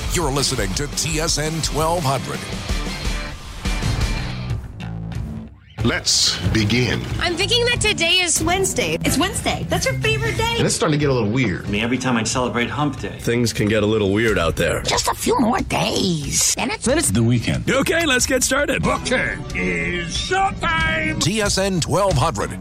You're listening to TSN 1200. Let's begin. I'm thinking that today is Wednesday. It's Wednesday. That's your favorite day. And it's starting to get a little weird. Every time I celebrate Hump Day, things can get a little weird out there. Just a few more days. Then it's the weekend. Okay, let's get started. Okay, is showtime. TSN 1200.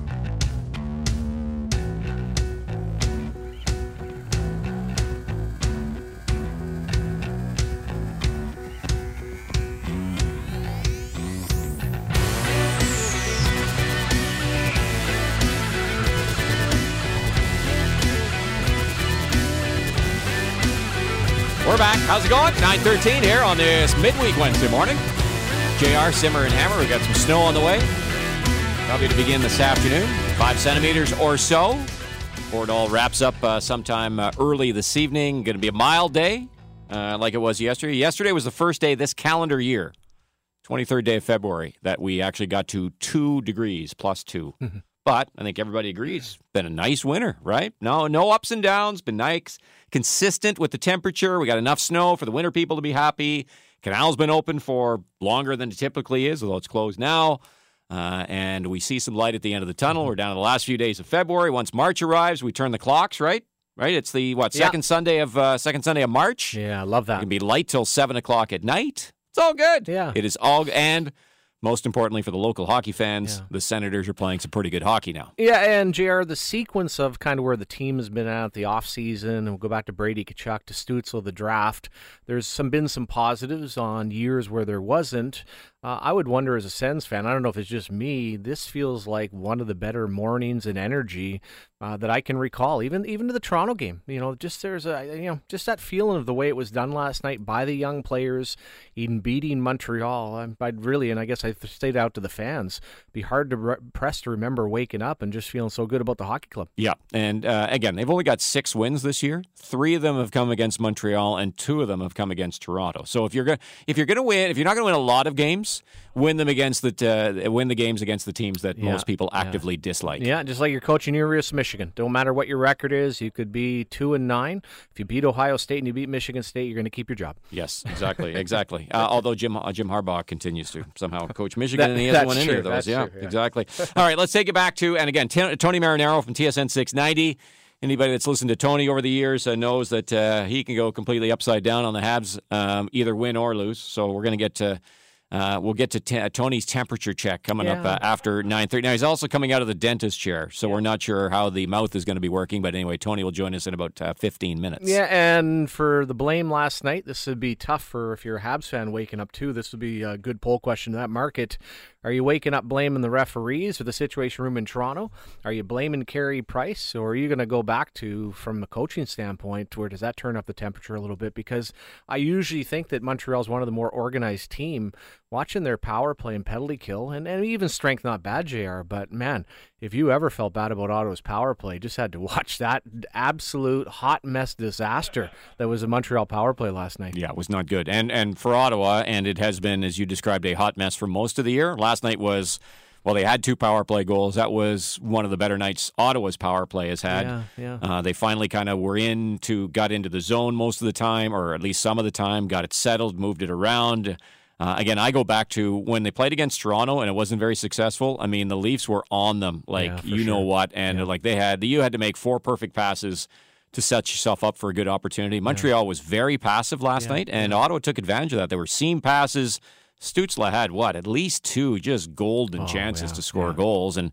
We're back. How's it going? 9:13 here on this midweek Wednesday morning. JR, Simmer, and Hammer. We got some snow on the way. Probably to begin this afternoon. 5 centimeters or so. Before it all wraps up sometime early this evening. Going to be a mild day like it was yesterday. Yesterday was the first day this calendar year, 23rd day of February, that we actually got to 2 degrees, plus 2. Mm-hmm. But I think everybody agrees it's been a nice winter, right? No ups and downs. Been nice, consistent with the temperature. We got enough snow for the winter people to be happy. Canal's been open for longer than it typically is, although it's closed now. And we see some light at the end of the tunnel. We're down to the last few days of February. Once March arrives, we turn the clocks, right? Right? It's the, second Sunday of March? Yeah, I love that. It can be light till 7 o'clock at night. It's all good. Yeah. It is all, and most importantly for the local hockey fans, the Senators are playing some pretty good hockey now. Yeah, and JR, the sequence of kind of where the team has been at the offseason, and we'll go back to Brady Tkachuk, to Stützle, the draft. There's been some positives on years where there wasn't. I would wonder as a Sens fan, I don't know if it's just me, this feels like one of the better mornings and energy that I can recall, even to the Toronto game. Just there's just that feeling of the way it was done last night by the young players, even beating Montreal. I'd really, and I guess I stayed out to the fans, be hard to press to remember waking up and just feeling so good about the hockey club. Yeah, and again, they've only got 6 wins this year. 3 of them have come against Montreal, and 2 of them have come against Toronto. So if you're going to win, if you're not going to win a lot of games, win the games against the teams that most people actively dislike. Yeah, just like you're coaching University of Michigan. Don't matter what your record is, you could be 2-9. If you beat Ohio State and you beat Michigan State, you're going to keep your job. Yes, exactly. Although Jim Harbaugh continues to somehow coach Michigan, and he hasn't won any of those. Yeah, exactly. All right, let's take it back to, and again, Tony Marinaro from TSN 690. Anybody that's listened to Tony over the years knows that he can go completely upside down on the Habs, either win or lose. So we're going to get to we'll get to Tony's temperature check coming up after 9:30. Now, he's also coming out of the dentist chair, so we're not sure how the mouth is going to be working. But anyway, Tony will join us in about 15 minutes. Yeah, and for the blame last night, this would be tough for if you're a Habs fan waking up too. This would be a good poll question to that market. Are you waking up blaming the referees or the Situation Room in Toronto? Are you blaming Carey Price, or are you going to go back to, from a coaching standpoint, where does that turn up the temperature a little bit? Because I usually think that Montreal's one of the more organized team. Watching their power play and penalty kill, and even strength, not bad, JR, but man, if you ever felt bad about Ottawa's power play, just had to watch that absolute hot mess disaster that was a Montreal power play last night. Yeah, it was not good. And for Ottawa, and it has been, as you described, a hot mess for most of the year. Last night was, well, they had 2 power play goals. That was one of the better nights Ottawa's power play has had. Yeah. They finally kind of got into the zone most of the time, or at least some of the time, got it settled, moved it around. Again, I go back to when they played against Toronto and it wasn't very successful. I mean, the Leafs were on them, know what, and you had to make 4 perfect passes to set yourself up for a good opportunity. Montreal was very passive last night, and Ottawa took advantage of that. They were seam passes. Stützle had at least 2 just golden chances to score goals, and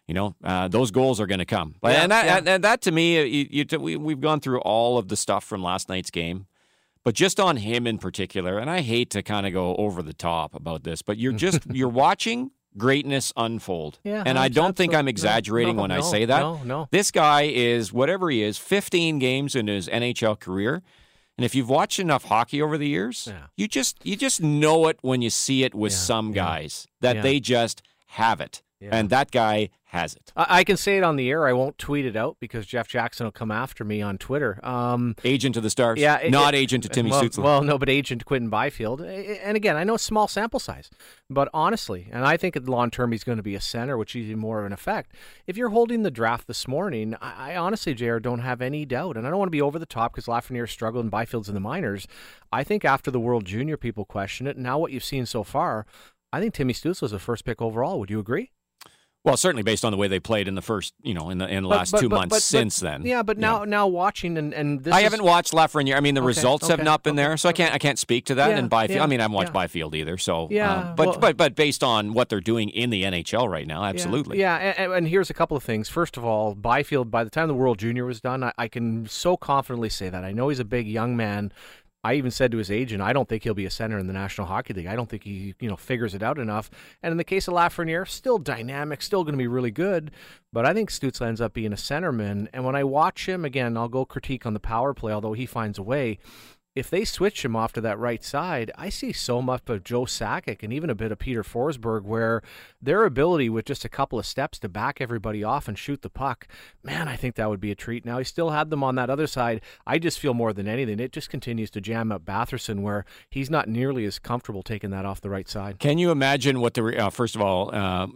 those goals are going to come. And that to me, we've gone through all of the stuff from last night's game. But just on him in particular, and I hate to kind of go over the top about this, but you're watching greatness unfold. Yeah, and I don't think I'm exaggerating when I say that. No. This guy is, whatever he is, 15 games in his NHL career. And if you've watched enough hockey over the years, you just know it when you see it with some guys, that they just have it. And that guy has it. I can say it on the air. I won't tweet it out because Jeff Jackson will come after me on Twitter. Agent to the Stars. Yeah, agent to Timmy Stützle. Well, no, but agent to Quinton Byfield. And again, I know it's small sample size, but honestly, and I think long term he's going to be a center, which is even more of an effect. If you're holding the draft this morning, I honestly, JR, don't have any doubt. And I don't want to be over the top because Lafreniere struggled and Byfield's in the minors. I think after the World Junior, people question it. And now what you've seen so far, I think Timmy Stützle is the first pick overall. Would you agree? Well, certainly based on the way they played in the first, in the last 2 months since then. Yeah, but now watching and this I haven't watched Lafreniere. I mean, the results have not been there, so I can't speak to that. Yeah, and Byfield, yeah, I mean, I haven't watched Byfield either. So, yeah, but based on what they're doing in the NHL right now, absolutely. Yeah, and here's a couple of things. First of all, Byfield, by the time the World Junior was done, I can so confidently say that. I know he's a big young man. I even said to his agent, I don't think he'll be a center in the National Hockey League. I don't think he, figures it out enough. And in the case of Lafreniere, still dynamic, still going to be really good. But I think Stützle ends up being a centerman. And when I watch him, again, I'll go critique on the power play, although he finds a way. If they switch him off to that right side, I see so much of Joe Sakic and even a bit of Peter Forsberg where their ability with just a couple of steps to back everybody off and shoot the puck, man, I think that would be a treat. Now, he still had them on that other side. I just feel more than anything, it just continues to jam up Batherson where he's not nearly as comfortable taking that off the right side. Can you imagine what first of all,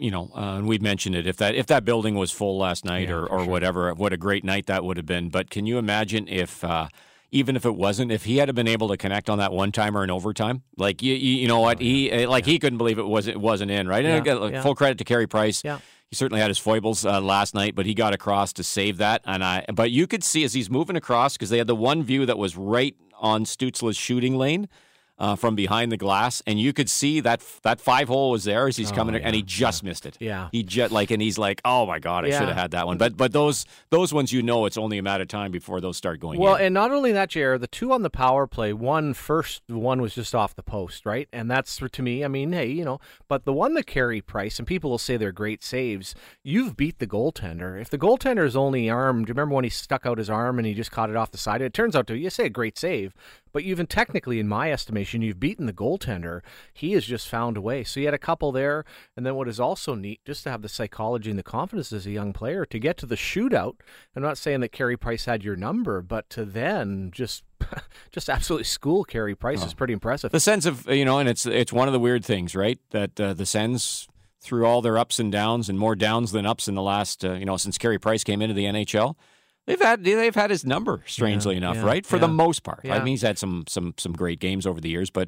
and we've mentioned it, if that building was full last night or whatever, what a great night that would have been. But can you imagine if... even if it wasn't, if he had been able to connect on that one-timer in overtime, like you know what, he couldn't believe it wasn't in, right? And full credit to Carey Price. Yeah. He certainly had his foibles last night, but he got across to save that. But you could see as he's moving across, because they had the one view that was right on Stützle's shooting lane. From behind the glass, and you could see that 5-hole was there as he's coming, and he just missed it. Yeah, he and he's like, "Oh my God, I should have had that one." But those ones, it's only a matter of time before those start going. Well, in. And not only that, JR, the two on the power play, one was just off the post, right? And that's to me, I mean, hey, but the one that Carey Price, and people will say they're great saves. You've beat the goaltender. If the goaltender is only armed, do you remember when he stuck out his arm and he just caught it off the side? It turns out you say a great save. But even technically, in my estimation, you've beaten the goaltender. He has just found a way. So you had a couple there. And then what is also neat, just to have the psychology and the confidence as a young player, to get to the shootout. I'm not saying that Carey Price had your number, but to then just absolutely school Carey Price is pretty impressive. The sense of, and it's one of the weird things, right? That the Sens, through all their ups and downs, and more downs than ups in the last, since Carey Price came into the NHL, They've had his number, strangely enough, right? For the most part. I mean, he's had some great games over the years, but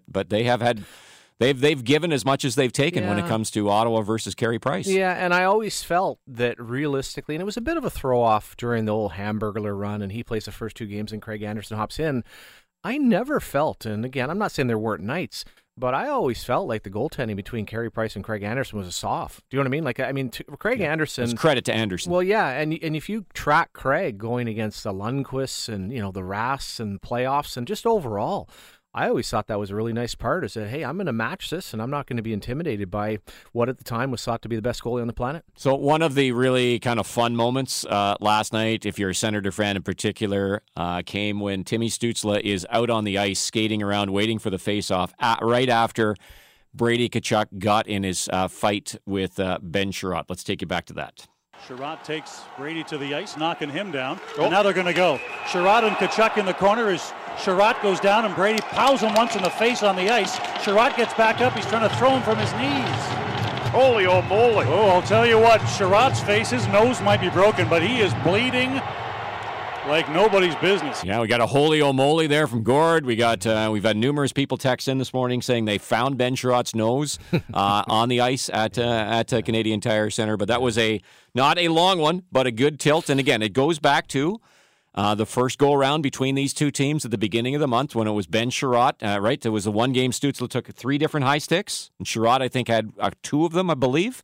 they've given as much as they've taken when it comes to Ottawa versus Carey Price. Yeah, and I always felt that realistically, and it was a bit of a throw-off during the old Hamburglar run, and he plays the first two games and Craig Anderson hops in. I never felt, and again, I'm not saying there weren't nights, but I always felt like the goaltending between Carey Price and Craig Anderson was a soft. Do you know what I mean? Craig Anderson... It's credit to Anderson. Well, yeah, and if you track Craig going against the Lundqvists and, the Rasts and playoffs and just overall, I always thought that was a really nice part. I said, hey, I'm going to match this, and I'm not going to be intimidated by what at the time was thought to be the best goalie on the planet. So one of the really kind of fun moments last night, if you're a Senator fan in particular, came when Timmy Stützle is out on the ice skating around waiting for the face-off right after Brady Tkachuk got in his fight with Ben Sherratt. Let's take you back to that. Sherratt takes Brady to the ice, knocking him down. And now they're going to go. Sherratt and Tkachuk in the corner as Sherratt goes down and Brady pows him once in the face on the ice. Sherratt gets back up. He's trying to throw him from his knees. Holy old moly. Oh, I'll tell you what. Sherratt's face, his nose might be broken, but he is bleeding like nobody's business. Yeah, we got a holy old moly there from Gord. We've had numerous people text in this morning saying they found Ben Sherratt's nose on the ice at Canadian Tire Center. But that was not a long one, but a good tilt. And again, it goes back to the first go-around between these two teams at the beginning of the month when it was Ben Sherratt, right? There was the one game Stützle took 3 different high sticks, and Sherratt, I think, had 2 of them, I believe,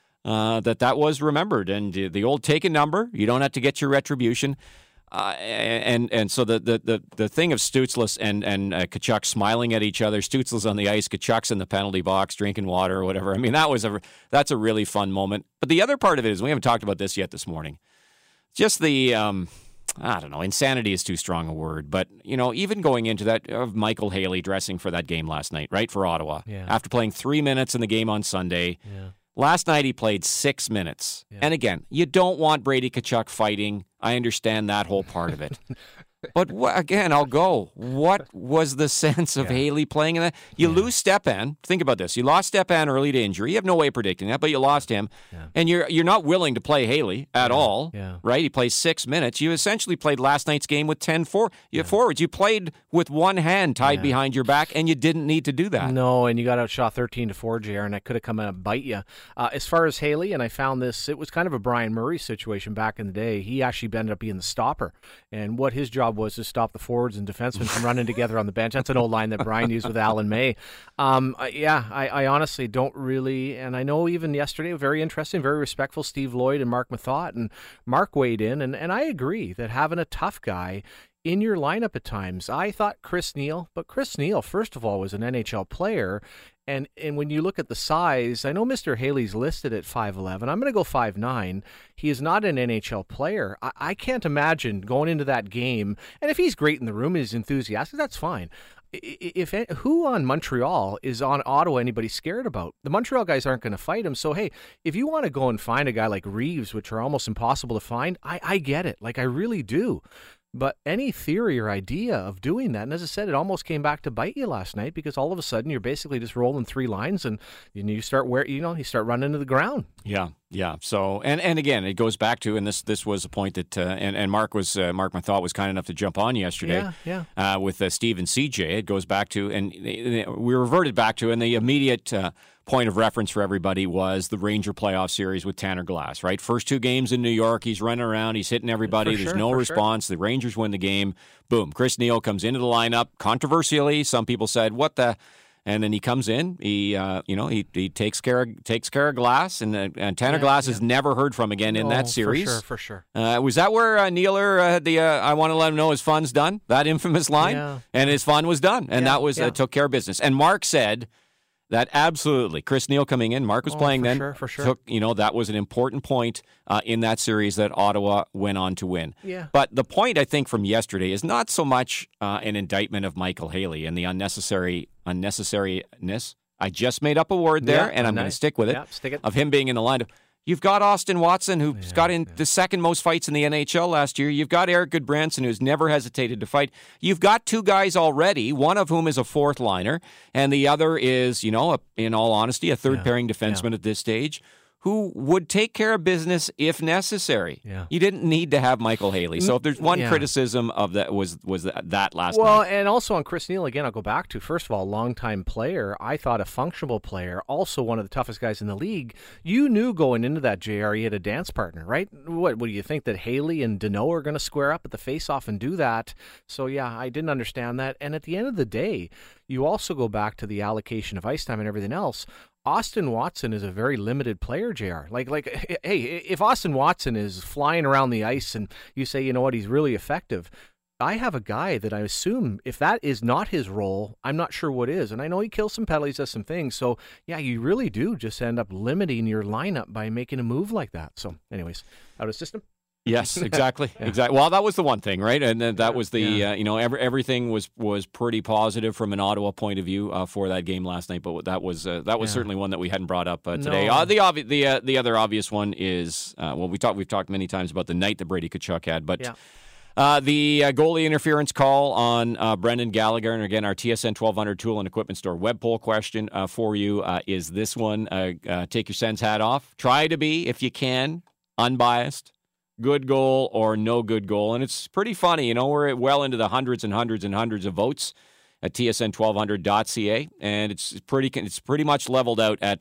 that was remembered. And the old take a number, you don't have to get your retribution. And so the thing of Stützle and Tkachuk smiling at each other, Stützle's on the ice, Tkachuk's in the penalty box drinking water or whatever. I mean, that's a really fun moment. But the other part of it is, we haven't talked about this yet this morning, just the I don't know, insanity is too strong a word, but even going into that of Michael Haley dressing for that game last night, right, for Ottawa, after playing 3 minutes in the game on Sunday. Last night he played 6 minutes. Yeah. And again, you don't want Brady Tkachuk fighting. I understand that whole part of it. But again, I'll go. What was the sense of Haley playing in that? You lose Stepan. Think about this. You lost Stepan early to injury. You have no way of predicting that, but you lost him. Yeah. And you're not willing to play Haley at all, right? He plays 6 minutes. You essentially played last night's game with 10 forwards. You played with one hand tied behind your back, and you didn't need to do that. No, and you got outshot 13-4, JR, and that could have come out and bite you. As far as Haley, and I found this, it was kind of a Brian Murray situation back in the day. He actually ended up being the stopper, and what his job was to stop the forwards and defensemen from running together on the bench. That's an old line that Brian used with Alan May. I honestly don't really, and I know even yesterday, very interesting, very respectful, Steve Lloyd and Mark Mathot, and Mark weighed in, and I agree that having a tough guy in your lineup at times. I thought Chris Neil, but Chris Neil, first of all, was an NHL player. And when you look at the size, I know Mr. Haley's listed at 5'11". I'm going to go 5'9". He is not an NHL player. I can't imagine going into that game, and if he's great in the room and he's enthusiastic, that's fine. Who on Montreal is on Ottawa anybody scared about? The Montreal guys aren't going to fight him. So, hey, if you want to go and find a guy like Reeves, which are almost impossible to find, I get it. Like, I really do. But any theory or idea of doing that, and as I said, it almost came back to bite you last night because all of a sudden you're basically just rolling three lines and you start you start running into the ground. Yeah. So and again, it goes back to, and this was a point that and Mark Mathot was kind enough to jump on yesterday. With Steve and CJ. It goes back to, and we reverted back to, and the immediate point of reference for everybody was the Ranger playoff series with Tanner Glass, right? First two games in New York, he's running around, he's hitting everybody, there's no response, the Rangers win the game, boom, Chris Neil comes into the lineup, controversially, some people said, what the, and then he comes in, he takes care of Glass, and Tanner Glass is never heard from again in that series. For sure. Was that where Nealer had the I want to let him know his fun's done, that infamous line? And his fun was done, and that was took care of business. And Mark said that absolutely, Chris Neil coming in, Mark was playing then, for sure. That was an important point in that series that Ottawa went on to win. Yeah. But the point, I think, from yesterday is not so much an indictment of Michael Haley and the unnecessariness. I just made up a word there, and I'm going to stick with it, of him being in the lineup. You've got Austin Watson, who's got in the second most fights in the NHL last year. You've got Eric Goodbranson, who's never hesitated to fight. You've got two guys already, one of whom is a fourth liner, and the other is, in all honesty, a third pairing defenseman at this stage, who would take care of business if necessary. Yeah. You didn't need to have Michael Haley. So if there's one criticism of that was that last night. Well, and also on Chris Neil, again, I'll go back to, first of all, longtime player. I thought a functional player, also one of the toughest guys in the league. You knew going into that, JR, he had a dance partner, right? What do you think, that Haley and Deneau are going to square up at the face-off and do that? So, I didn't understand that. And at the end of the day, you also go back to the allocation of ice time and everything else. Austin Watson is a very limited player, JR. Like, hey, if Austin Watson is flying around the ice and you say, you know what, he's really effective, I have a guy that I assume, if that is not his role, I'm not sure what is. And I know he kills some penalties, does some things. So, you really do just end up limiting your lineup by making a move like that. So, anyways, out of system. Yes, exactly. Exactly. Well, that was the one thing, right? And that was the everything was pretty positive from an Ottawa point of view for that game last night. But that was certainly one that we hadn't brought up today. No. The other obvious one is we've talked many times about the night that Brady Tkachuk had, but. The goalie interference call on Brendan Gallagher, and again, our TSN 1200 Tool and Equipment Store web poll question for you is this one. Take your Sens hat off. Try to be, if you can, unbiased. Good goal or no good goal. And it's pretty funny, we're well into the hundreds and hundreds and hundreds of votes at tsn1200.ca, and it's pretty much leveled out at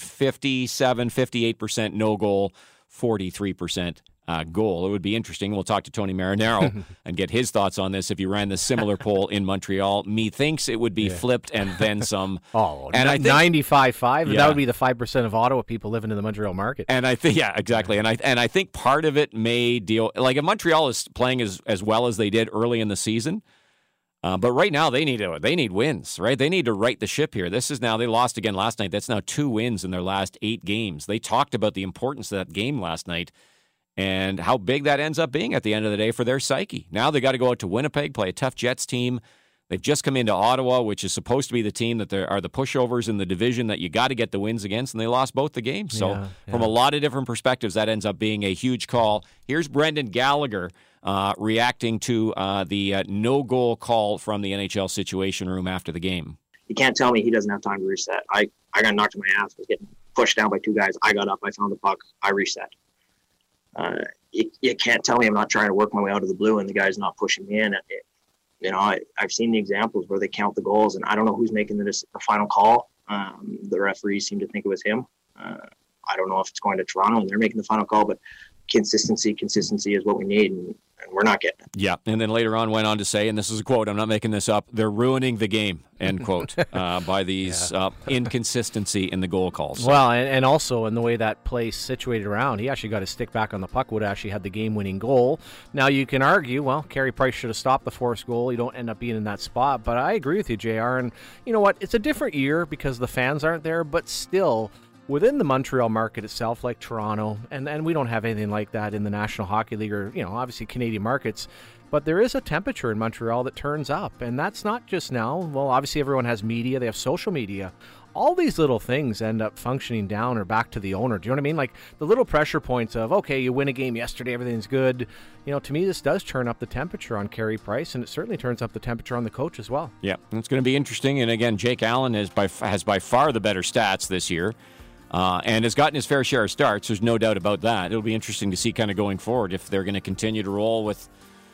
58% no goal, 43% goal. It would be interesting. We'll talk to Tony Marinaro and get his thoughts on this if you ran the similar poll in Montreal. Methinks it would be flipped and then some. And I think 95.5, and that would be the 5% of Ottawa people living in the Montreal market. And I think, exactly. And I think part of it may deal, like if Montreal is playing as well as they did early in the season, but right now they need wins, right? They need to right the ship here. They lost again last night. That's now 2 wins in their last 8 games. They talked about the importance of that game last night and how big that ends up being at the end of the day for their psyche. Now they got to go out to Winnipeg, play a tough Jets team. They've just come into Ottawa, which is supposed to be the team that there are the pushovers in the division that you got to get the wins against, and they lost both the games. So from a lot of different perspectives, that ends up being a huge call. Here's Brendan Gallagher reacting to the no-goal call from the NHL Situation Room after the game. You can't tell me he doesn't have time to reset. I got knocked on my ass. I was getting pushed down by two guys. I got up. I found the puck. I reset. You can't tell me I'm not trying to work my way out of the blue and the guy's not pushing me in. I've seen the examples where they count the goals, and I don't know who's making the final call. The referees seem to think it was him. I don't know if it's going to Toronto and they're making the final call, but consistency is what we need, and we're not getting it. Yeah, and then later on went on to say, and this is a quote, I'm not making this up, they're ruining the game, end quote, by these inconsistency in the goal calls. Well, and also in the way that play's situated around, he actually got his stick back on the puck, would actually had the game-winning goal. Now you can argue, well, Carey Price should have stopped the forced goal. You don't end up being in that spot, but I agree with you, JR, and you know what? It's a different year because the fans aren't there, but still, within the Montreal market itself, like Toronto, and we don't have anything like that in the National Hockey League or, obviously Canadian markets, but there is a temperature in Montreal that turns up, and that's not just now. Well, obviously everyone has media, they have social media. All these little things end up functioning down or back to the owner. Do you know what I mean? Like the little pressure points of, okay, you win a game yesterday, everything's good. To me, this does turn up the temperature on Carey Price, and it certainly turns up the temperature on the coach as well. Yeah, it's going to be interesting. And again, Jake Allen has by far the better stats this year. And has gotten his fair share of starts. There's no doubt about that. It'll be interesting to see kind of going forward if they're going to continue to roll with,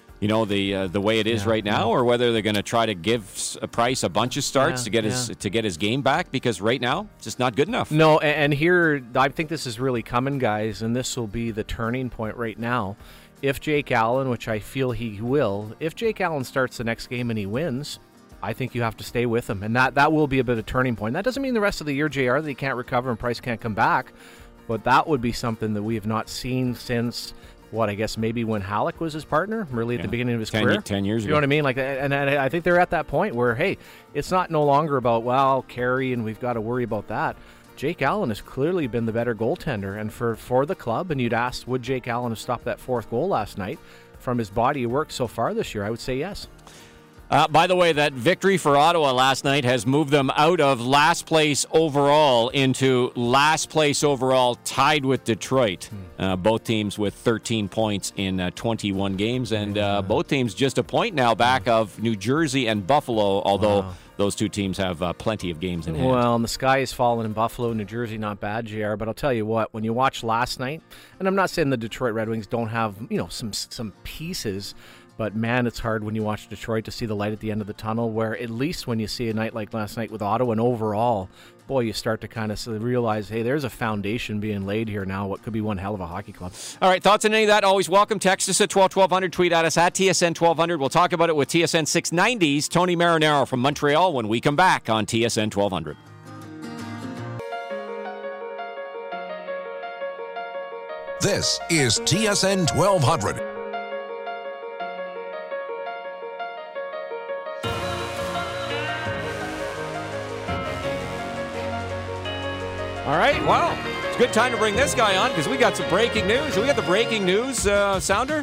the way it is right now, or whether they're going to try to give Price a bunch of starts to get his game back, because right now it's just not good enough. No, and here I think this is really coming, guys, and this will be the turning point right now. If Jake Allen, which I feel he will, if Jake Allen starts the next game and he wins, I think you have to stay with him, and that will be a bit of a turning point. That doesn't mean the rest of the year, JR, that he can't recover and Price can't come back, but that would be something that we have not seen since, I guess maybe when Halleck was his partner, really at the beginning of his career. 10 years ago. You know what I mean? And I think they're at that point where, hey, it's not no longer about, Carey, and we've got to worry about that. Jake Allen has clearly been the better goaltender, and for the club, and you'd ask, would Jake Allen have stopped that fourth goal last night from his body of work so far this year? I would say yes. By the way, that victory for Ottawa last night has moved them out of last place overall into last place overall, tied with Detroit. Both teams with 13 points in 21 games, and both teams just a point now back of New Jersey and Buffalo, although those two teams have plenty of games in hand. Well, and the sky is falling in Buffalo, New Jersey, not bad, JR, but I'll tell you what, when you watch last night, and I'm not saying the Detroit Red Wings don't have, some pieces, but man, it's hard when you watch Detroit to see the light at the end of the tunnel, where at least when you see a night like last night with Ottawa and overall, boy, you start to kind of realize, hey, there's a foundation being laid here now, what could be one hell of a hockey club. All right, thoughts on any of that? Always welcome. Text us at 1200, tweet at us at TSN 1200. We'll talk about it with TSN 690's Tony Marinaro from Montreal when we come back on TSN 1200. This is TSN 1200. All right, well, it's a good time to bring this guy on because we got some breaking news. We got the breaking news sounder.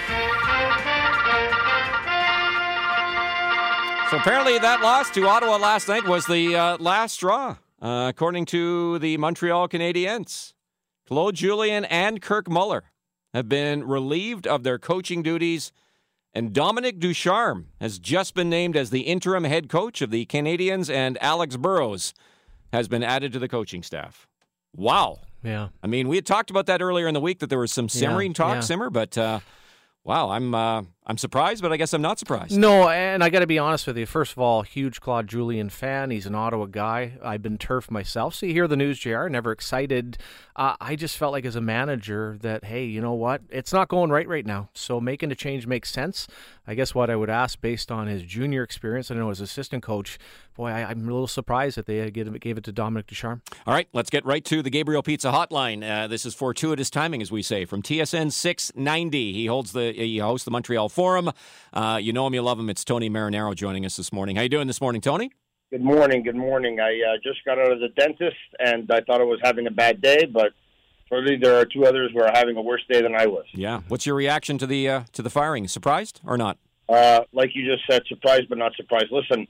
So apparently that loss to Ottawa last night was the last straw, according to the Montreal Canadiens. Claude Julien and Kirk Muller have been relieved of their coaching duties, and Dominic Ducharme has just been named as the interim head coach of the Canadiens, and Alex Burrows has been added to the coaching staff. Wow. Yeah. I mean, we had talked about that earlier in the week, that there was some simmering talk, but wow, I'm surprised, but I guess I'm not surprised. No, and I got to be honest with you. First of all, huge Claude Julien fan. He's an Ottawa guy. I've been turf myself. So you hear the news, JR, never excited. I just felt like as a manager that, hey, you know what? It's not going right now. So making a change makes sense. I guess what I would ask, based on his junior experience, I know as assistant coach, boy, I'm a little surprised that they gave it to Dominic Ducharme. All right, let's get right to the Gabriel Pizza Hotline. This is fortuitous timing, as we say, from TSN 690. He hosts the Montreal Forum. You know him, you love him. It's Tony Marinaro joining us this morning. How you doing this morning, Tony? Good morning. I just got out of the dentist, and I thought I was having a bad day, but clearly there are two others who are having a worse day than I was. Yeah. What's your reaction to the firing? Surprised or not? like you just said, surprised but not surprised. Listen,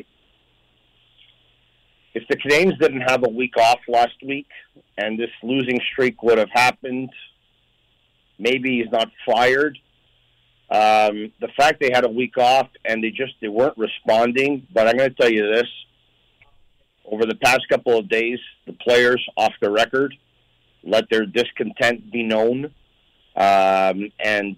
if the Canadiens didn't have a week off last week and this losing streak would have happened, maybe he's not fired. The fact they had a week off and they weren't responding, but I'm going to tell you this. Over the past couple of days, the players off the record let their discontent be known. Clearly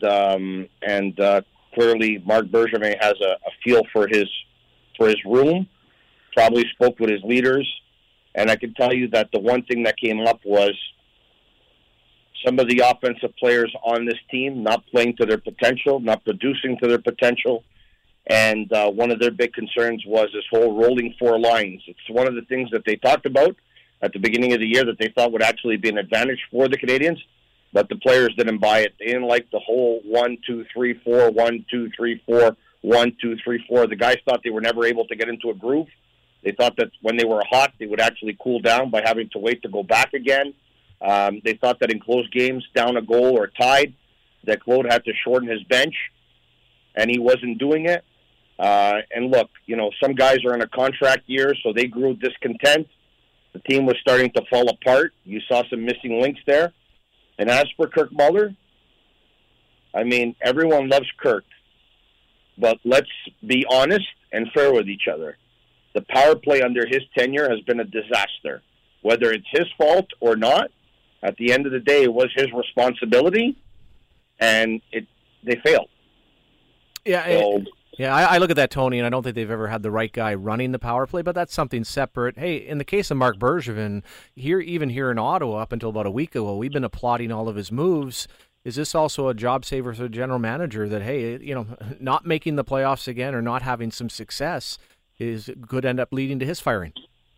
Marc Bergevin has a feel for his room, probably spoke with his leaders, and I can tell you that the one thing that came up was some of the offensive players on this team not playing to their potential, not producing to their potential, and one of their big concerns was this whole rolling four lines. It's one of the things that they talked about at the beginning of the year that they thought would actually be an advantage for the Canadiens, but the players didn't buy it. They didn't like the whole 1-2-3-4, 1-2-3-4, 1-2-3-4. The guys thought they were never able to get into a groove. They thought that when they were hot, they would actually cool down by having to wait to go back again. They thought that in close games, down a goal or tied, that Claude had to shorten his bench, and he wasn't doing it. And look, some guys are in a contract year, so they grew discontent. The team was starting to fall apart. You saw some missing links there. And as for Kirk Muller, I mean, everyone loves Kirk, but let's be honest and fair with each other. The power play under his tenure has been a disaster. Whether it's his fault or not, at the end of the day, it was his responsibility, and they failed. Yeah, so, I look at that, Tony, and I don't think they've ever had the right guy running the power play, but that's something separate. Hey, in the case of Marc Bergevin, even here in Ottawa, up until about a week ago, we've been applauding all of his moves. Is this also a job saver for the general manager that, hey, not making the playoffs again or not having some success could end up leading to his firing?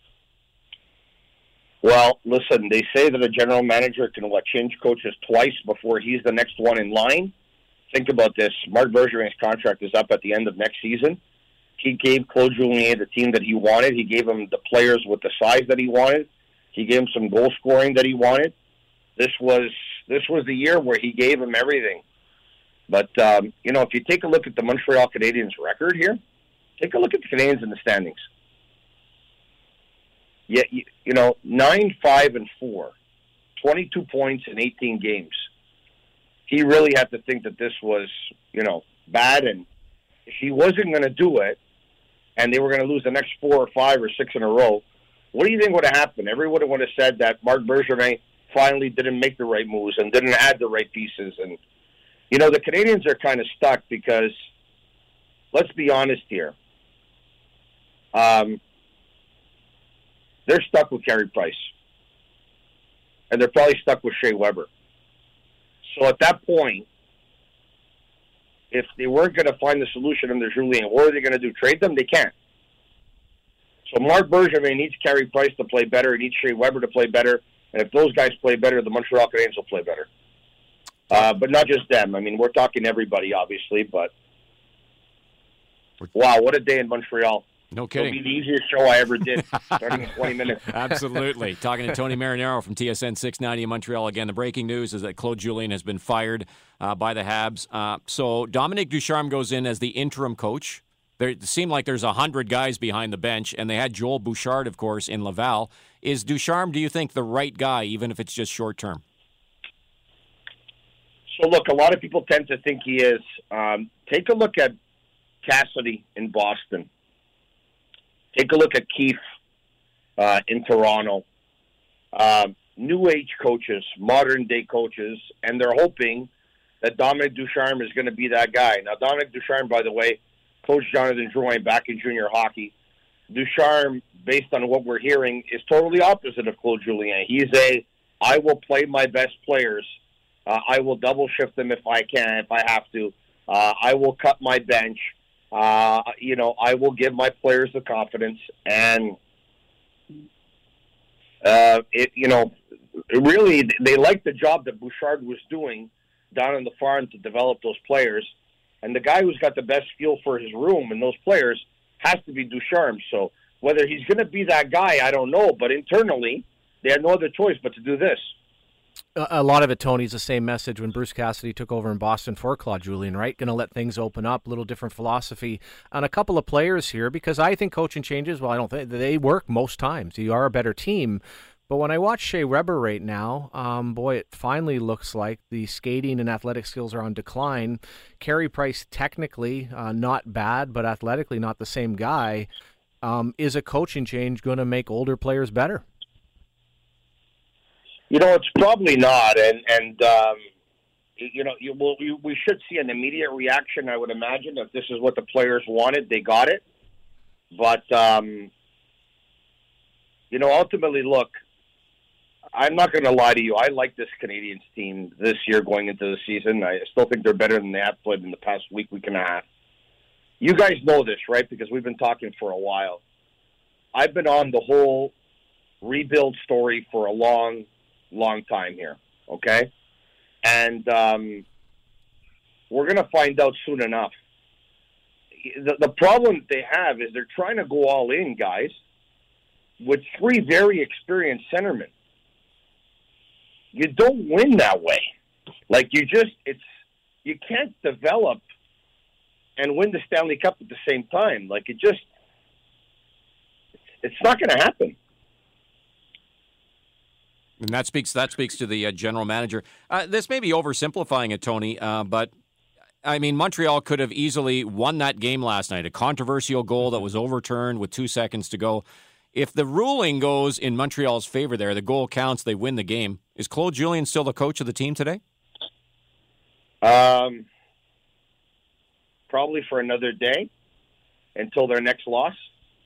Well, listen, they say that a general manager can change coaches twice before he's the next one in line. Think about this. Marc Bergevin's contract is up at the end of next season. He gave Claude Julien the team that he wanted. He gave him the players with the size that he wanted. He gave him some goal scoring that he wanted. This was the year where he gave him everything. But, if you take a look at the Montreal Canadiens record here, take a look at the Canadiens in the standings. Yeah, 9-5-4, 22 points in 18 games. He really had to think that this was, bad, and if he wasn't going to do it, and they were going to lose the next 4 or 5 or 6 in a row, what do you think would have happened? Everyone would have said that Marc Bergevin finally didn't make the right moves and didn't add the right pieces. And, the Canadiens are kind of stuck because, let's be honest here, they're stuck with Carey Price. And they're probably stuck with Shea Weber. So at that point, if they weren't going to find the solution under Julien, what are they going to do? Trade them? They can't. So Marc Bergevin needs Carey Price to play better. He needs Shea Weber to play better. And if those guys play better, the Montreal Canadiens will play better. But not just them. I mean, we're talking everybody, obviously. But, wow, what a day in Montreal. No kidding. It'll be the easiest show I ever did, starting in 20 minutes. Absolutely. Talking to Tony Marinaro from TSN 690 in Montreal. Again, the breaking news is that Claude Julien has been fired by the Habs. So Dominique Ducharme goes in as the interim coach. It seemed like there's 100 guys behind the bench, and they had Joel Bouchard, of course, in Laval. Is Ducharme, do you think, the right guy, even if it's just short term? So, look, a lot of people tend to think he is. Take a look at Cassidy in Boston. Take a look at Keefe in Toronto. New age coaches, modern day coaches, and they're hoping that Dominique Ducharme is going to be that guy. Now, Dominique Ducharme, by the way, coached Jonathan Drouin back in junior hockey. Ducharme, based on what we're hearing, is totally opposite of Claude Julien. He's I will play my best players. I will double shift them if I can, if I have to. I will cut my bench. I will give my players the confidence, and really, they liked the job that Bouchard was doing down on the farm to develop those players. And the guy who's got the best feel for his room and those players has to be Ducharme. So whether he's going to be that guy, I don't know. But internally, they had no other choice but to do this. A lot of it, Tony, is the same message when Bruce Cassidy took over in Boston for Claude Julien, right? Going to let things open up, a little different philosophy on a couple of players here, because I think coaching changes, well, I don't think they work most times. You are a better team. But when I watch Shea Weber right now, boy, it finally looks like the skating and athletic skills are on decline. Carey Price, technically not bad, but athletically not the same guy. Is a coaching change going to make older players better? It's probably not, and we should see an immediate reaction. I would imagine if this is what the players wanted, they got it. But ultimately, look, I'm not going to lie to you. I like this Canadiens team this year going into the season. I still think they're better than they have played in the past week and a half. You guys know this, right? Because we've been talking for a while. I've been on the whole rebuild story for a long time here, okay? And we're going to find out soon enough. The problem they have is they're trying to go all in, guys, with 3 very experienced centermen. You don't win that way. Like, you can't develop and win the Stanley Cup at the same time. Like, it's not going to happen. And that speaks to the general manager. This may be oversimplifying it, Tony, but I mean, Montreal could have easily won that game last night. A controversial goal that was overturned with 2 seconds to go. If the ruling goes in Montreal's favor there, the goal counts, they win the game. Is Claude Julien still the coach of the team today? Probably for another day until their next loss.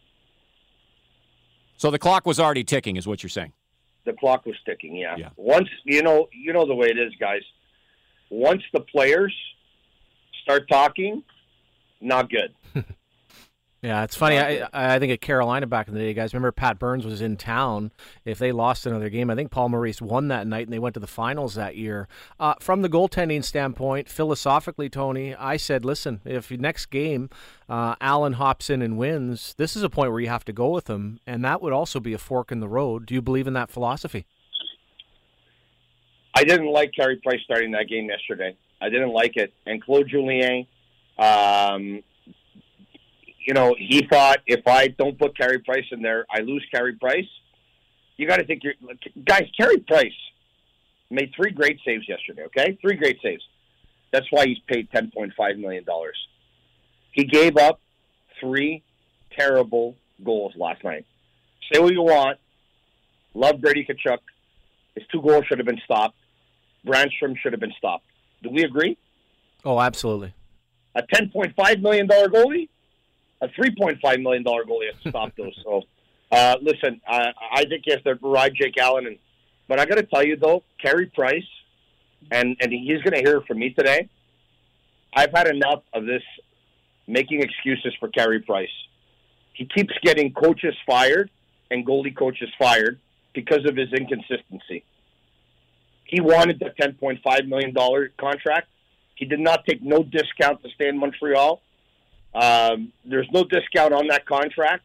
So the clock was already ticking, is what you're saying? The clock was ticking, yeah. Once, you know the way it is, guys. Once the players start talking, not good. Yeah, it's funny. I think at Carolina back in the day, guys, remember Pat Burns was in town. If they lost another game, I think Paul Maurice won that night, and they went to the finals that year. From the goaltending standpoint, philosophically, Tony, I said, listen, if next game Allen hops in and wins, this is a point where you have to go with him, and that would also be a fork in the road. Do you believe in that philosophy? I didn't like Carey Price starting that game yesterday. I didn't like it. And Claude Julien, he thought if I don't put Carey Price in there, I lose Carey Price. You got to think, guys, Carey Price made 3 great saves yesterday, okay? 3 great saves. That's why he's paid $10.5 million. He gave up 3 terrible goals last night. Say what you want. Love Brady Tkachuk. His 2 goals should have been stopped. Brandstrom should have been stopped. Do we agree? Oh, absolutely. A $10.5 million goalie? A $3.5 million goalie has to stop those. So, listen, I think he has to ride Jake Allen. But I got to tell you, though, Carey Price, and he's going to hear it from me today, I've had enough of this making excuses for Carey Price. He keeps getting coaches fired and goalie coaches fired because of his inconsistency. He wanted the $10.5 million contract. He did not take no discount to stay in Montreal. There's no discount on that contract.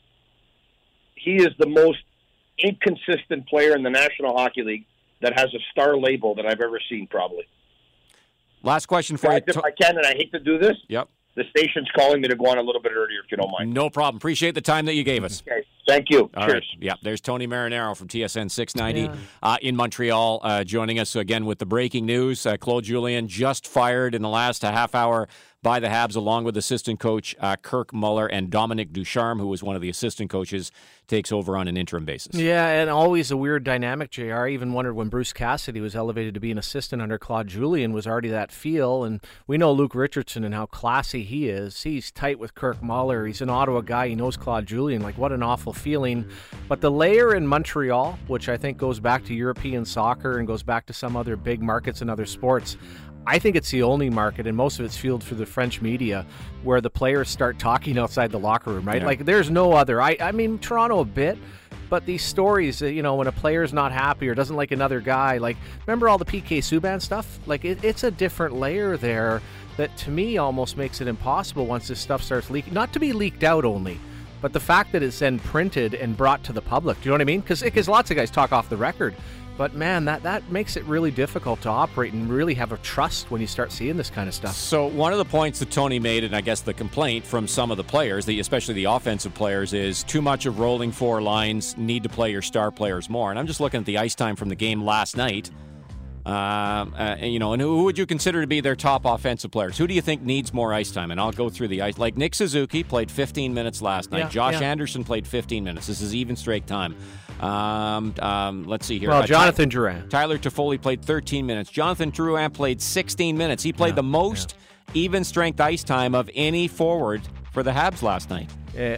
He is the most inconsistent player in the National Hockey League that has a star label that I've ever seen, probably. Last question for you. If I can, and I hate to do this. Yep. The station's calling me to go on a little bit earlier, if you don't mind. No problem. Appreciate the time that you gave us. Okay. Thank you. All Cheers. right. Yeah, there's Tony Marinaro from TSN 690 in Montreal joining us again with the breaking news. Claude Julien just fired in the last half hour by the Habs, along with assistant coach Kirk Muller, and Dominic Ducharme, who was one of the assistant coaches, takes over on an interim basis. Yeah, and always a weird dynamic, JR. I even wondered when Bruce Cassidy was elevated to be an assistant under Claude Julien, was already that feel. And we know Luke Richardson and how classy he is. He's tight with Kirk Muller. He's an Ottawa guy. He knows Claude Julien. Like, what an awful feeling. But the layer in Montreal, which I think goes back to European soccer and goes back to some other big markets in other sports, I think it's the only market, and most of it's fueled through the French media, where the players start talking outside the locker room, right? Yeah. Like, there's no other. I mean, Toronto a bit, but these stories, when a player's not happy or doesn't like another guy, like, remember all the PK Subban stuff? Like, it's a different layer there that, to me, almost makes it impossible once this stuff starts leaking. Not to be leaked out only, but the fact that it's then printed and brought to the public. Do you know what I mean? Because lots of guys talk off the record. But man, that makes it really difficult to operate and really have a trust when you start seeing this kind of stuff. So one of the points that Tony made, and I guess the complaint from some of the players, especially the offensive players, is too much of rolling four lines, need to play your star players more. And I'm just looking at the ice time from the game last night. And who would you consider to be their top offensive players? Who do you think needs more ice time? And I'll go through the ice. Like Nick Suzuki played 15 minutes last night. Josh Anderson played 15 minutes. This is even straight time. Let's see here. Well, Jonathan Drouin. Tyler Toffoli played 13 minutes. Jonathan Drouin played 16 minutes. He played the most even strength ice time of any forward for the Habs last night.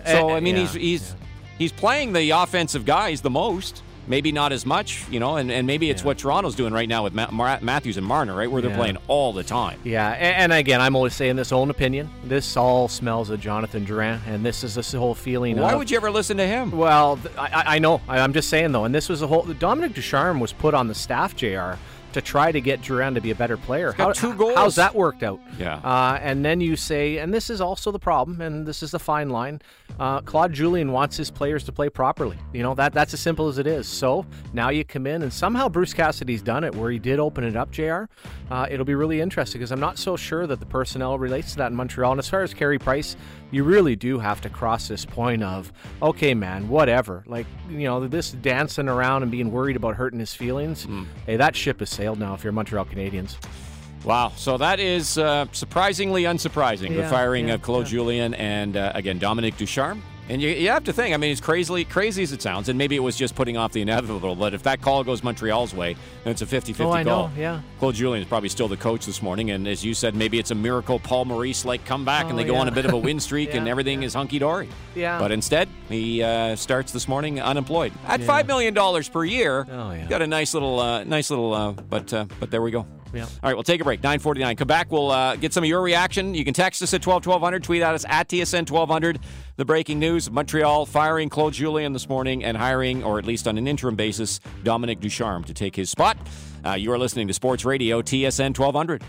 He's playing the offensive guys the most. Maybe not as much, and maybe it's what Toronto's doing right now with Matthews and Marner, right, where they're playing all the time. Yeah, and again, I'm only saying this own opinion. This all smells of Jonathan Drouin, and this is this whole feeling Why would you ever listen to him? Well, I know. I'm just saying, though, and this was a whole... Dominic Ducharme was put on the staff, JR, to try to get Drouin to be a better player. Got 2 goals. How's that worked out? Yeah. And then you say, and this is also the problem, and this is the fine line, Claude Julien wants his players to play properly. That's as simple as it is. So now you come in, and somehow Bruce Cassidy's done it, where he did open it up, JR. It'll be really interesting, because I'm not so sure that the personnel relates to that in Montreal. And as far as Carey Price, you really do have to cross this point of, okay, man, whatever. Like, this dancing around and being worried about hurting his feelings, hey, that ship has sailed now if you're Montreal Canadiens. Wow. So that is surprisingly unsurprising, the firing of Claude Julien and, again, Dominic Ducharme. And you have to think, I mean, as crazy as it sounds, and maybe it was just putting off the inevitable, but if that call goes Montreal's way, then it's a 50-50 call. Know, yeah. Claude Julien is probably still the coach this morning, and as you said, maybe it's a miracle Paul Maurice-like comeback, and they go on a bit of a win streak, and everything is hunky-dory. Yeah. But instead, he starts this morning unemployed. At $5 million per year, got a nice little, but there we go. Yeah. All right, we'll take a break. 9:49. Come back. We'll get some of your reaction. You can text us at 1200, tweet at us at TSN 1200. The breaking news: Montreal firing Claude Julien this morning and hiring, or at least on an interim basis, Dominic Ducharme to take his spot. You are listening to Sports Radio TSN 1200.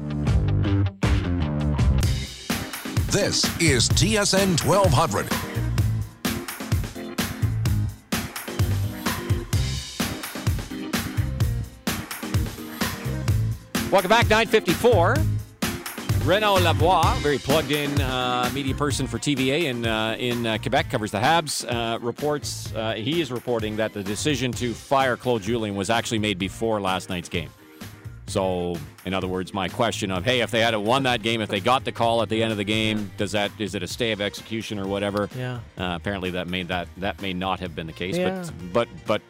This is TSN 1200. Welcome back, 9:54. Renaud Lavoie, very plugged-in media person for TVA in Quebec, covers the Habs, reports he is reporting that the decision to fire Claude Julien was actually made before last night's game. So, in other words, my question of, hey, if they had won that game, if they got the call at the end of the game, is it a stay of execution or whatever? Yeah. Apparently, that may not have been the case. Yeah. But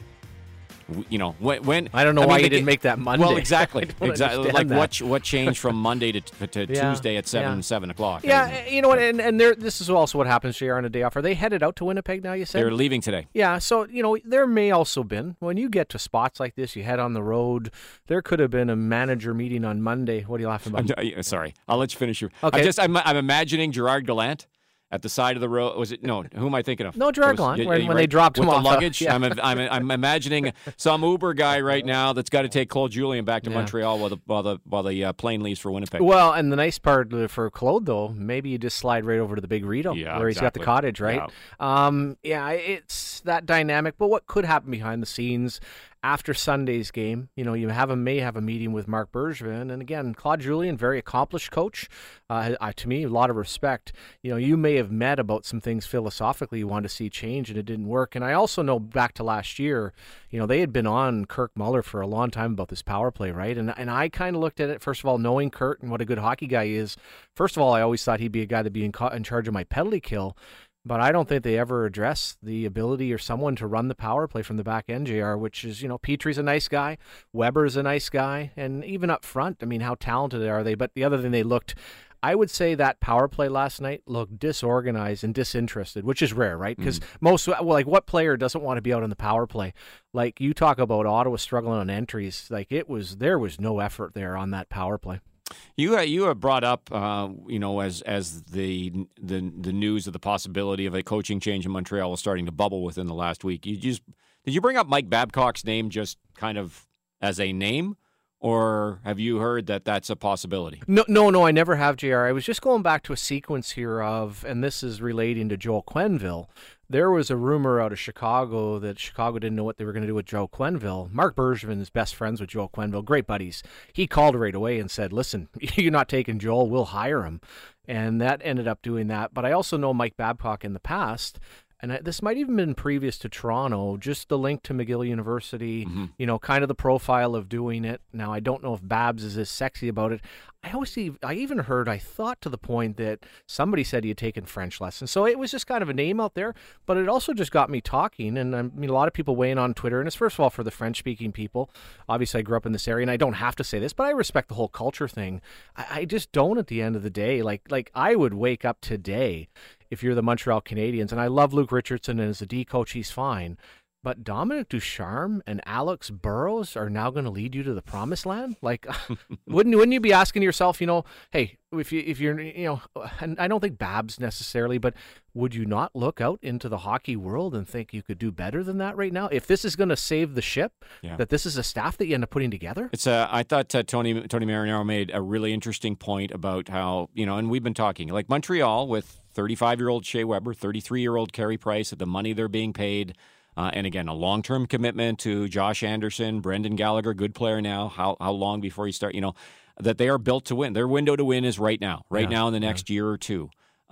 when I don't know why you didn't make that Monday. Well, exactly. Like that. what changed from Monday to Tuesday at 7 o'clock? Yeah, you know what? And this is also what happens here on a day off. Are they headed out to Winnipeg now? You said they're leaving today. Yeah, so there may also been, when you get to spots like this, you head on the road. There could have been a manager meeting on Monday. What are you laughing about? Sorry, I'll let you finish. Okay. I'm imagining Gerard Gallant at the side of the road. Was it? No, who am I thinking of? No, Gerard Gallant, when they dropped him with off. the luggage. Yeah. I'm imagining some Uber guy right now that's got to take Claude Julien back to Montreal while the plane leaves for Winnipeg. Well, and the nice part for Claude, though, maybe you just slide right over to the Big Rito, where he's got the cottage, right? Yeah. It's that dynamic. But what could happen behind the scenes after Sunday's game? You may have a meeting with Marc Bergevin, and again, Claude Julien, very accomplished coach. To me, a lot of respect. You may have met about some things philosophically you wanted to see change, and it didn't work. And I also know back to last year, they had been on Kirk Muller for a long time about this power play, right? And I kind of looked at it, first of all, knowing Kurt and what a good hockey guy he is. First of all, I always thought he'd be a guy that'd be in charge of my penalty kill. But I don't think they ever address the ability or someone to run the power play from the back end, JR, which is, Petry's a nice guy, Weber's a nice guy, and even up front, I mean, how talented are they? But the other thing I would say that power play last night looked disorganized and disinterested, which is rare, right? Because what player doesn't want to be out on the power play? Like, you talk about Ottawa struggling on entries, there was no effort there on that power play. You have brought up, as the news of the possibility of a coaching change in Montreal was starting to bubble within the last week. Did you bring up Mike Babcock's name just kind of as a name, Or have you heard that that's a possibility? No, I never have, JR. I was just going back to a sequence here of, and this is relating to Joel Quenneville. There was a rumor out of Chicago that Chicago didn't know what they were going to do with Joel Quenneville. Mark Bergevin is best friends with Joel Quenneville, great buddies. He called right away and said, listen, you're not taking Joel, we'll hire him. And that ended up doing that. But I also know Mike Babcock in the past, and this might even been previous to Toronto, just the link to McGill University, kind of the profile of doing it. Now, I don't know if Babs is as sexy about it. I even heard, I thought to the point that somebody said he had taken French lessons. So it was just kind of a name out there, but it also just got me talking. And I mean, a lot of people weighing on Twitter, and it's first of all for the French-speaking people. Obviously, I grew up in this area, and I don't have to say this, but I respect the whole culture thing. I just don't at the end of the day. Like I would wake up today if you're the Montreal Canadiens, and I love Luke Richardson, and as a D coach, he's fine. But Dominic Ducharme and Alex Burrows are now going to lead you to the promised land? Like, wouldn't you be asking yourself, hey, if you're, and I don't think Babs necessarily, but would you not look out into the hockey world and think you could do better than that right now? If this is going to save the ship, that this is a staff that you end up putting together? I thought Tony Marinaro made a really interesting point about how, and we've been talking, like Montreal with 35-year-old Shea Weber, 33-year-old Carey Price at the money they're being paid. And again, a long-term commitment to Josh Anderson, Brendan Gallagher, good player now. How long before you start? That they are built to win. Their window to win is right now in the next year or two.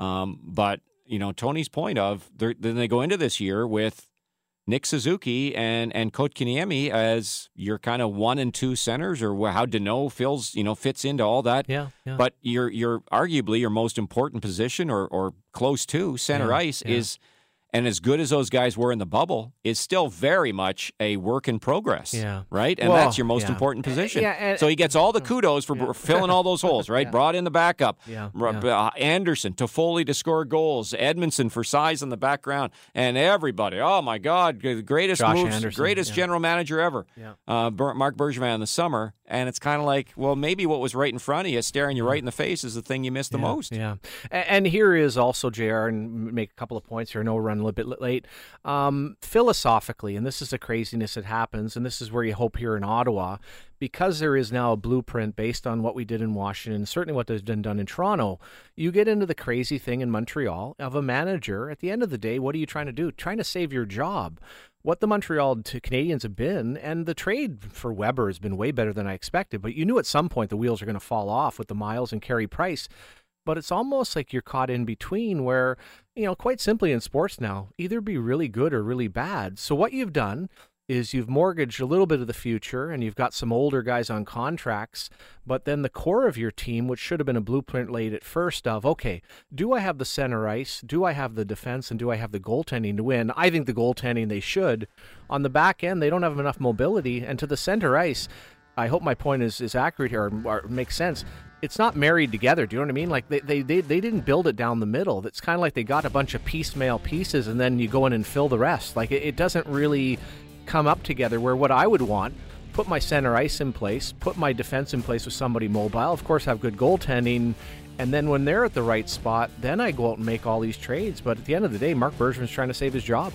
But Tony's point of then they go into this year with Nick Suzuki and Kotkaniemi as your kind of 1 and 2 centers, or how Deneau fits into all that. Yeah. But you're arguably your most important position or close to center ice is. And as good as those guys were in the bubble, is still very much a work in progress, right? And that's your most important position. So he gets all the kudos for filling all those holes, right? Brought in the backup. Anderson, Toffoli to score goals, Edmondson for size in the background, and everybody. Oh, my God, the greatest general manager ever, Mark Bergevin in the summer. And it's kind of like, well, maybe what was right in front of you, staring you right in the face, is the thing you missed the most. Yeah. And here is also, JR, and make a couple of points here. I know we're running a little bit late. Philosophically, and this is the craziness that happens, and this is where you hope here in Ottawa, because there is now a blueprint based on what we did in Washington, certainly what has been done in Toronto, you get into the crazy thing in Montreal of a manager. At the end of the day, what are you trying to do? Trying to save your job. What the Montreal Canadiens have been, and the trade for Weber has been way better than I expected, but you knew at some point the wheels are going to fall off with the Miles and Carey Price. But it's almost like you're caught in between where, quite simply in sports now, either be really good or really bad. So what you've done is you've mortgaged a little bit of the future, and you've got some older guys on contracts, but then the core of your team, which should have been a blueprint laid at first of, okay, do I have the center ice, do I have the defense, and do I have the goaltending to win? I think the goaltending they should. On the back end, they don't have enough mobility, and to the center ice, I hope my point is accurate here or makes sense. It's not married together. Do you know what I mean? Like they didn't build it down the middle. It's kind of like they got a bunch of piecemeal pieces, and then you go in and fill the rest. Like it doesn't really come up together, where what I would want, put my center ice in place, put my defense in place with somebody mobile, of course have good goaltending, and then when they're at the right spot, then I go out and make all these trades. But at the end of the day, Mark Bergevin's trying to save his job.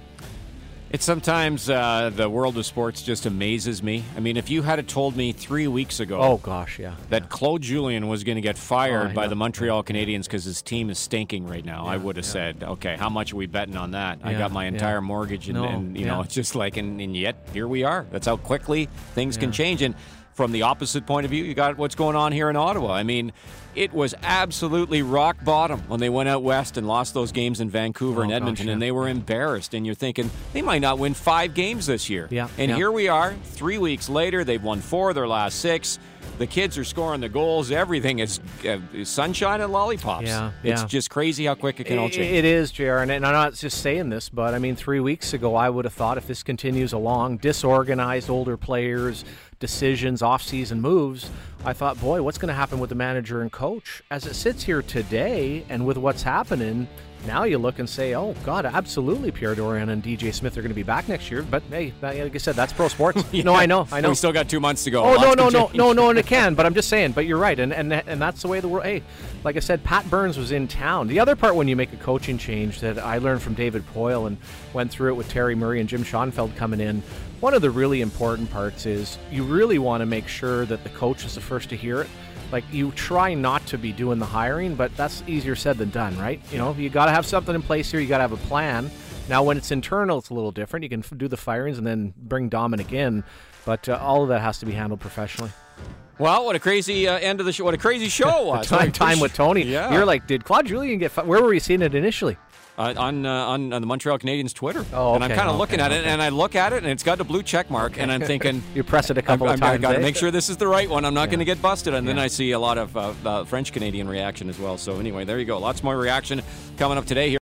It's sometimes the world of sports just amazes me. I mean, if you had told me 3 weeks ago that Claude Julien was going to get fired by the Montreal Canadiens because his team is stinking right now, I would have said, okay, how much are we betting on that? I got my entire mortgage, and it's just like, and yet here we are. That's how quickly things can change. And from the opposite point of view, you got what's going on here in Ottawa. I mean, it was absolutely rock bottom when they went out west and lost those games in Vancouver and Edmonton, and they were embarrassed. And you're thinking, they might not win 5 games this year. Here we are, 3 weeks later, they've won 4 of their last 6. The kids are scoring the goals. Everything is sunshine and lollipops. It's just crazy how quick it can all change. It is, JR, and I'm not just saying this, but I mean, 3 weeks ago, I would have thought if this continues along, disorganized older players, decisions, off-season moves, I thought, boy, what's going to happen with the manager and coach? As it sits here today, and with what's happening, Now you look and say, oh, God, absolutely Pierre Dorion and DJ Smith are going to be back next year. But, hey, like I said, that's pro sports. Yeah. No, I know. We still got 2 months to go. Oh, no, and it can. But I'm just saying. But you're right. And that's the way the world. Hey, like I said, Pat Burns was in town. The other part when you make a coaching change that I learned from David Poyle and went through it with Terry Murray and Jim Schoenfeld coming in, one of the really important parts is you really want to make sure that the coach is the first to hear it. Like, you try not to be doing the hiring, but that's easier said than done, right? You know, you got to have something in place here. You got to have a plan. Now, when it's internal, it's a little different. You can do the firings and then bring Dominic in, but all of that has to be handled professionally. Well, what a crazy end of the show. What a crazy show was. time with Tony. Yeah. You're like, did Claude Julien get fired? Where were you seeing it initially? On the Montreal Canadiens Twitter. Oh, okay, and I'm kind of looking at it, and I look at it, and it's got a blue check mark, and I'm thinking... You press it a couple of times. I've got to make sure this is the right one. I'm not going to get busted. And then I see a lot of French-Canadian reaction as well. So anyway, there you go. Lots more reaction coming up today here.